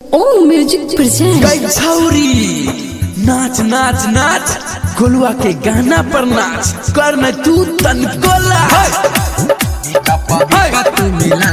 ओम music present. गई छौरी नाच नाच नाच गोलुआ के गाना पर नाच कर न तू तन गोला तू मिला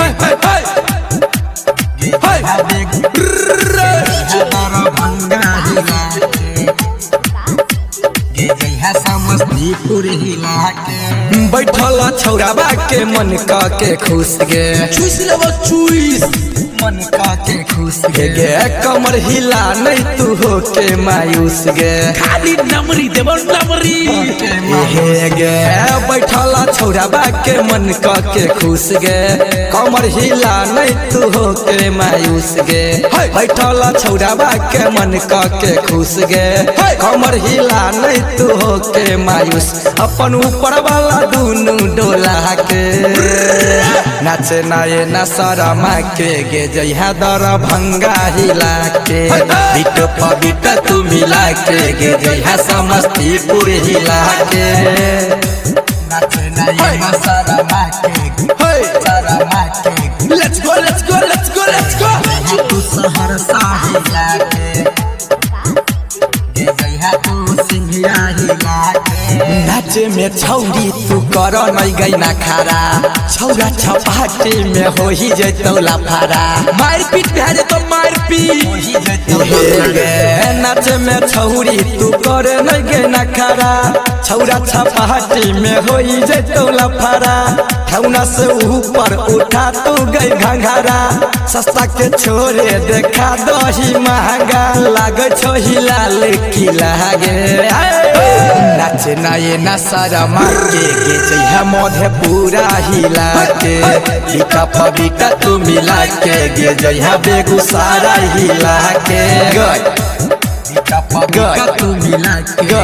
समस्तीपुर हिला के बैठल छौराबा के मन के खुश गे चुस लेबो चुस मन के खुश गे कमर हिला नहीं तू हो के मायूस गे खाली नमरी देबो नमरी हे गे बैठल छौराबा के मन के खुश गे कमर हिला नहीं तू हो के मायूस गे बैठल छौराबा के मन के खुश गे कमर हिला नहीं तू हो के मायूस अपन ऊपर वाला दूनु डोला के नाचे नाये नसरमा के गे जइहा दरभंगा हिला के बिट पबिट तू मिला के गे जइहा समस्तीपुर हिला के नाचे नाये नसरमा के let's go let's go let's go let's go तू सहरसा हिला के जइहा तू सिंघिया हिला के नाचे में छौरी तू कर नहीं गई ना खारा छौरा छपाटे में हो ही जैतौ लाफारा मार पीट भे जेतो मार पीट नाचे में छौरी तू कर नहीं गई ना खारा छौरा छपाटे में हो ही जैतौ लाफारा ठौना से ऊपर उठा तू गई घंघरा सस्ता के छोरे देखा दही महंगा लागे छो हिलाल की लागे नाचे नाये नसरमा के गे जइहा मधेपुरा हिला के बिका पबिका तू मिला के गे जइहा बेगूसराय हिला के बिका पबिका तू मिला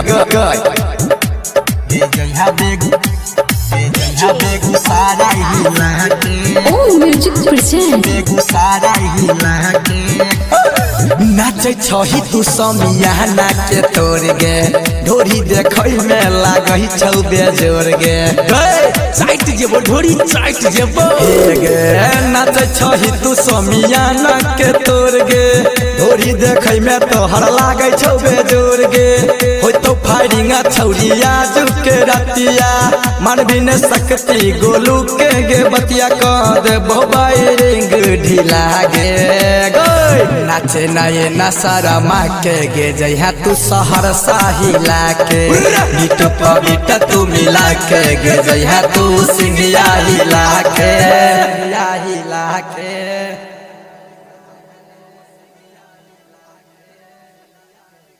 के जइहा बेगूसराय हिला के ओम म्यूजिक प्रेजेंट। बेगूसराय हिला के नाचे छही तू समियाना के तोड़ गे ढोरी देखै में लागही छौ बेजोर गे चाइट जेबो ढोरी चाइट जेबो गे नाचे छही तू समियाना के तोड़ गे ढोरी देखै में तोहर लागै छौ बेजोर गे होय तो फायरिंग छौरिया जुके रतिया मानबी ने सकती गोलू के गे बतिया क देबो बायरिंग ढीला गे नाचे नाये नसरमा के गे जइहा तू सहरसा हिला के बिट पबिट तू मिला के गे जइहा तू सिंघिया हिला के